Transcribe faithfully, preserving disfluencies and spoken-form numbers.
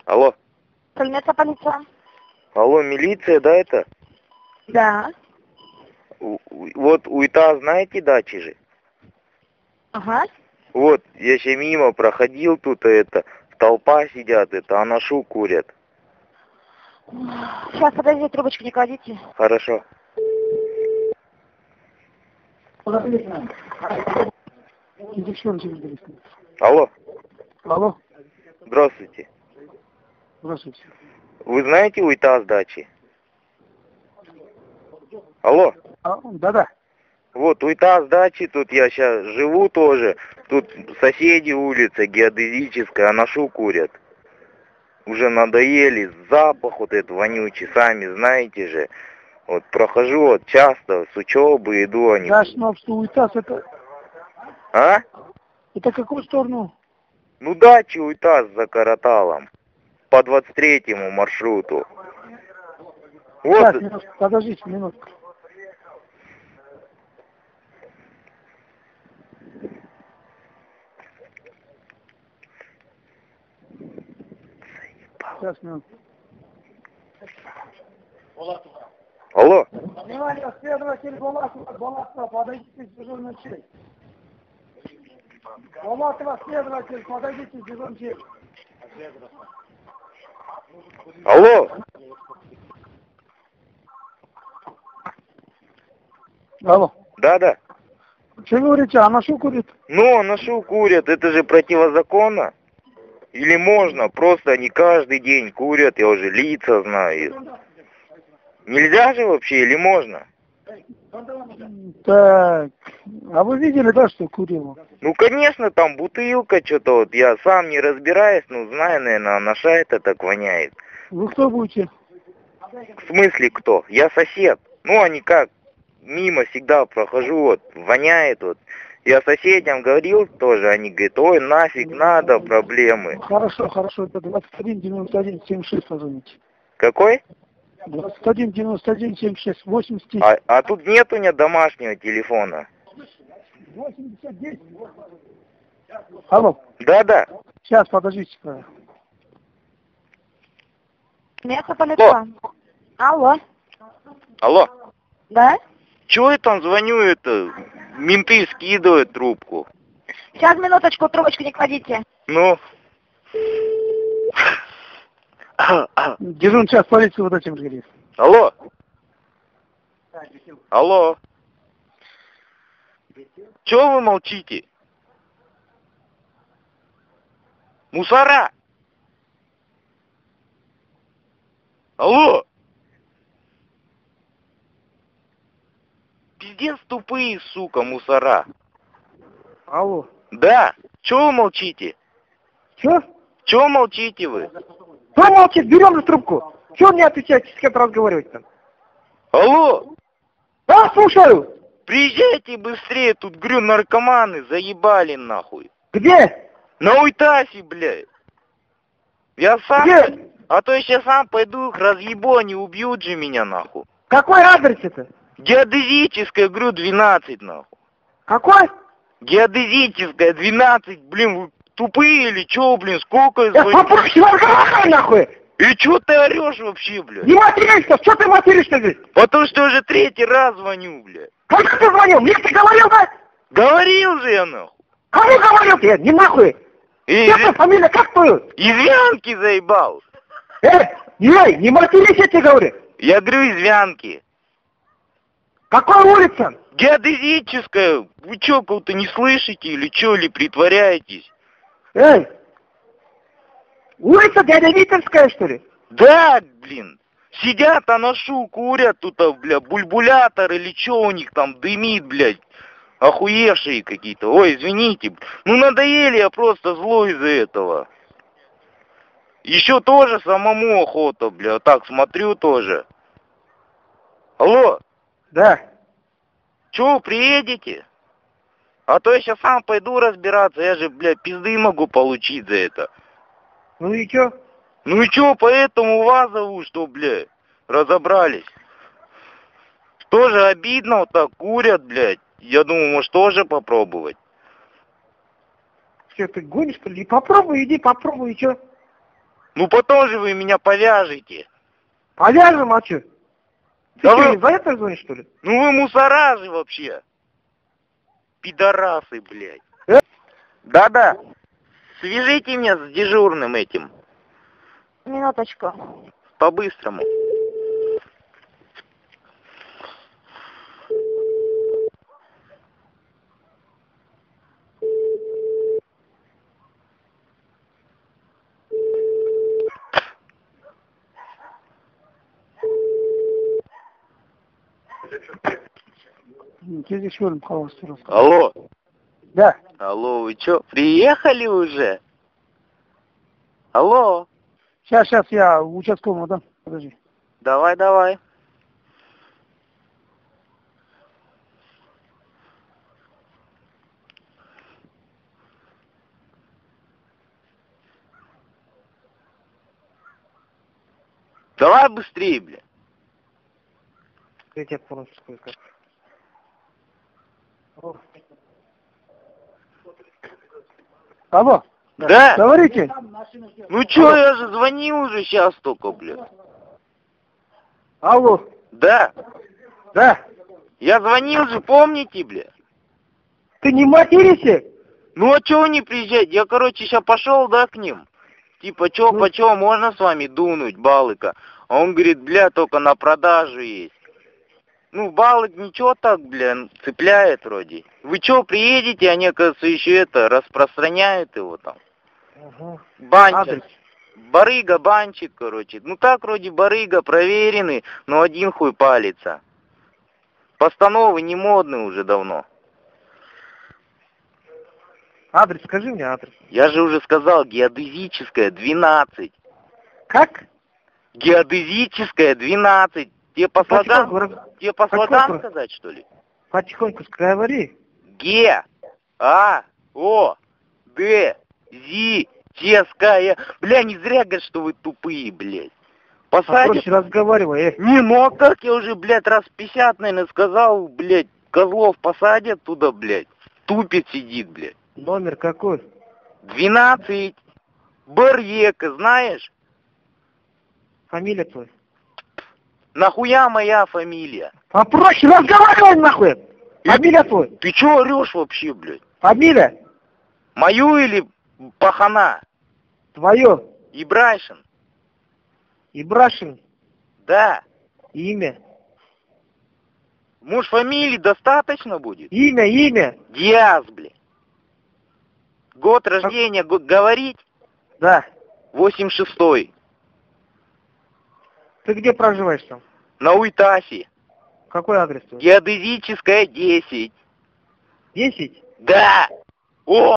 Алло. Полиция, полиция. Алло, милиция, да, это? Да. У- у- вот у ИТА, знаете, дачи же? Ага. Вот, я сейчас мимо проходил, тут это, толпа сидят, это, анашу курят. Сейчас, подожди, трубочку не кладите. Хорошо. Алло. Алло. Здравствуйте. Здравствуйте. Вы знаете у ИТА дачи? Алло. А, да-да. Вот, у ИТА дачи, тут я сейчас живу тоже. Тут соседи улица геодезическая, анашу курят. Уже надоели, запах вот этот вонючий, сами знаете же. Вот прохожу вот часто, с учебы иду они. Да, что у ИТАС это... А? Это какую сторону? Ну дачи у ИТАС за Караталом. По двадцать третьему маршруту. Вот. Так, минутку, подождите минутку. Сейчас, минутку. Алло. Внимание, следователь Балатова, Балатова, подойдите к дежурной части. Балатова, следователь, подойдите к дежурной части. Алло. Алло. Да-да. Что говорите, она что курит? Ну, анашу курят, это же противозаконно. Или можно, просто они каждый день курят, я уже лица знаю. Нельзя же вообще, или можно? Так, а вы видели, да, что курил? Ну, конечно, там бутылка, что-то вот, я сам не разбираюсь, ну, знаю, наверное, анаша это так воняет. Вы кто будете? В смысле кто? Я сосед. Ну, они как, мимо всегда прохожу, вот, воняет, вот. Я соседям говорил тоже, они говорят, ой, нафиг надо, проблемы. Хорошо, хорошо, это двадцать один девяносто один семьдесят шесть позвоните. Какой? двадцать один девяносто один семьдесят шесть восемьдесят. А, а тут нет у меня домашнего телефона. восемьдесят девять. Алло. Да-да. Сейчас, подождите. Место полиция. Алло. Алло. Да? Чего я там звоню, это, менты скидывают трубку. Сейчас, минуточку, трубочку не кладите. Ну. Дежурный час полиции вот этим говорит. Алло. Алло. Чего вы молчите? Мусора. Алло. Пиздец тупые, сука, мусора. Алло. Да. Чего вы молчите? Что? Чего молчите вы? Кто молчит? Берем же трубку. Чего не отвечаете, с кем разговаривать там? Алло. Да, слушаю. Приезжайте быстрее, тут, говорю, наркоманы заебали нахуй. Где? На Уйтасе, блядь. Я сам... Где? А то я сейчас сам пойду их разъебу, они убьют же меня нахуй. Какой адрес это? Геодезическая, говорю, двенадцать нахуй. Какой? Геодезическая, двенадцать, блин, вы тупые или чё, блин, сколько я Я звоню? попробую разговаривай нахуй! И чё ты орёшь вообще, блядь? Не материшься, что ты материшься здесь? Потому что уже третий раз звоню, блядь. Когда ты звонил? Мне ты говорил, да? Говорил же я нахуй. Кому говорил ты? Не нахуй! И, Как твоя фамилия, как твою? из Вянки заебал. Эй, ей, не матерись, я тебе говорю. Я говорю, из Вянки. Какой улица? Геодезическая. Вы чё, кого-то не слышите или чё, или притворяетесь? Эй, улица дядя Витебская, что ли? Да, блин. Сидят, анашу, курят тут, а, бля, бульбулятор или чё у них там дымит, блядь. Охуевшие какие-то. Ой, извините. Ну надоели, я просто злой из-за этого. Еще тоже самому охота, бля. Так смотрю тоже. Алло. Да. Чё, приедете? А то я сейчас сам пойду разбираться. Я же, бля, пизды могу получить за это. Ну и чё? Ну и чё, поэтому вас зову, что, бля, разобрались. Тоже обидно, вот так курят, блядь. Я думаю, может, тоже попробовать. Что, ты гонишь, что ли? Попробуй, иди, попробуй, и чё? Ну потом же вы меня повяжете. Повяжем, а чё? Ты Да что, вы- не за это звонишь, что ли? Ну вы мусора же вообще. Пидорасы, блядь. Э? Да-да. Свяжите меня с дежурным этим. Минуточку. По-быстрому. Телевизор, пожалуйста, Алло. Да. Алло, вы чё, приехали уже? Алло. Сейчас, сейчас я участковому дам. Подожди. Давай, давай. Давай быстрее, бля. Я тебя просто сколько. Алло. Да? Говорите. Ну чё, я же звонил уже сейчас только, бля. Алло. Да. Да. Я звонил же, помните, бля? Ты не материшься? Ну а чё вы не приезжаете? Я, короче, сейчас пошел, да, к ним. Типа, чё, Ну. почё, можно с вами дунуть, балыка? А он говорит, бля, только на продажу есть. Ну, балык ничего так, бля, цепляет вроде. Вы чё, приедете, они, оказывается, еще это, распространяют его там. Ага. Банчик. Адрес. Барыга, банчик, короче. Ну так вроде барыга, проверенный, но один хуй палится. Постановы не модные уже давно. Адрес, скажи мне адрес. Я же уже сказал, геодезическая, двенадцать. Как? Геодезическая, двенадцать. Тебе по слогам, Потихоньку, раз- тебе по Какой слогам про- сказать, что ли? потихоньку говори. Ге, А, О, Д, Зи, Ческая. Бля, не зря говорят, что вы тупые, блядь. Посадят. Проще разговаривай, э. Не, ну а как я уже, блядь, раз пятьдесят, наверное, сказал, блядь, козлов посадят туда, блядь. Тупит сидит, блядь. Номер какой? двенадцать. Барьека, знаешь? Фамилия твоя? Нахуя моя фамилия? А проще разговаривай нахуй! Фамилия твоя? Ты чё орёшь вообще, блядь? Фамилия? Мою или пахана? Твое? Ибрайшин. Ибрашин? Да. Имя? Может, фамилии достаточно будет? Имя, имя? Диаз, блядь. Год рождения, год говорить? Да. восемьдесят шестой. Ты где проживаешь там? На Уйтасе. Какой адрес твой? Геодезическая, десять. Десять? Да. О!